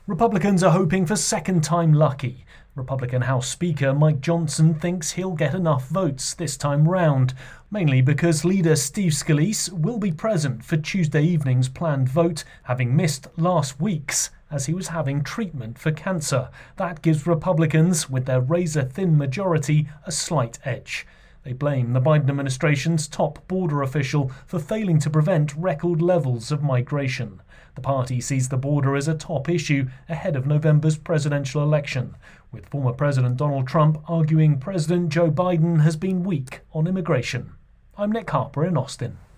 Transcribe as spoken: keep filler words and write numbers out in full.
Republicans are hoping for second-time lucky. Republican House Speaker Mike Johnson thinks he'll get enough votes this time round, mainly because leader Steve Scalise will be present for Tuesday evening's planned vote, having missed last week's as he was having treatment for cancer. That gives Republicans, with their razor-thin majority, a slight edge. They blame the Biden administration's top border official for failing to prevent record levels of migration. The party sees the border as a top issue ahead of November's presidential election, with former President Donald Trump arguing President Joe Biden has been weak on immigration. I'm Nick Harper in Austin.